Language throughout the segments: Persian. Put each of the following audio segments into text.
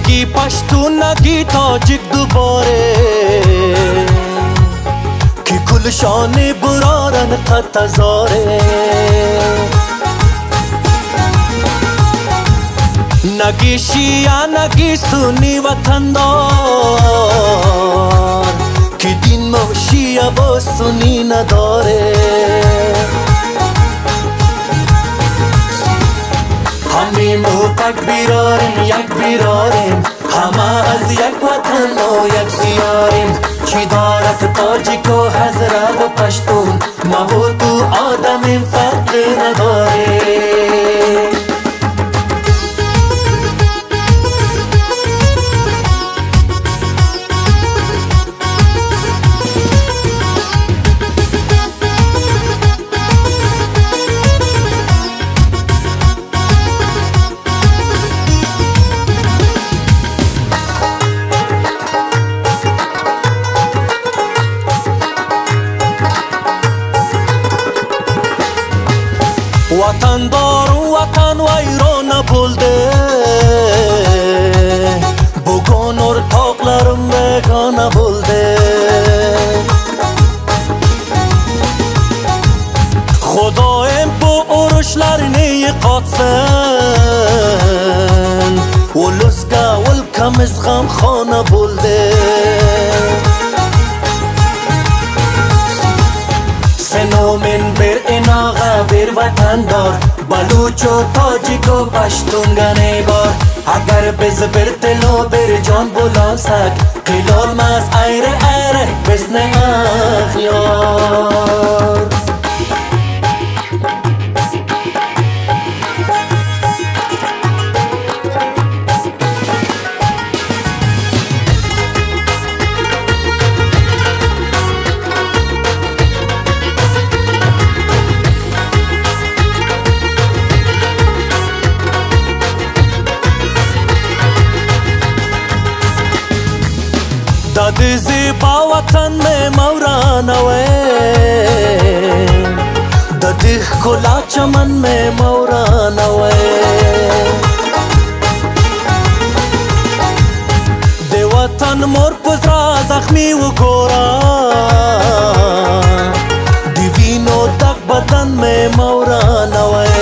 نگی پشتون نگی تاجیک دوباره کی کل شان برارن قد تزاره نگی شیعه نگی سنی وطندار کی دین و شیعه و سنی نداره همین موقع بیراریم یک بیراریم همه از یک وطن و یک دیاریم چی دارد تاجیک و حضرت و پشتون ما و تو آدمیم فرق نداره وطن دار وطن ویران بولده بگون ارتاقlarım begane بولده خدایم bu oruçlarını qatsın Uluzga ülkemiz gamxona بولده سنومن بر اناغا بر وطن دار بلوچ و تاجیک و پشتون گنه بار اگر بز بر تلو بر جان بلاسک قلال ماز ایره ایره بزنه اخیار داد زیبا وطن میں مورانوے داد کلا چمن میں مورانوے دے وطن مور پزرا زخمی و گورا دیوینو دک بدن میں مورانوے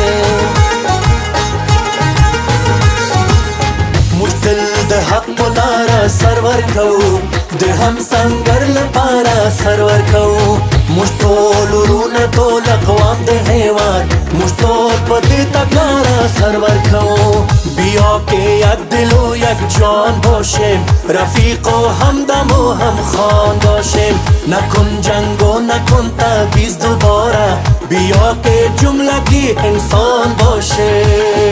مشتل ده حق لارا سرور کو ده هم سنگر لپارا سرور کو مشتول رون تول اقوام ده حیوان مشتول پتی تک لارا سرور کو بیا که یک دل و یک جان باشیم رفیق و همدم و هم خان باشیم نکن جنگ و نکن تبیز دوباره بیا که جملگی انسان باشیم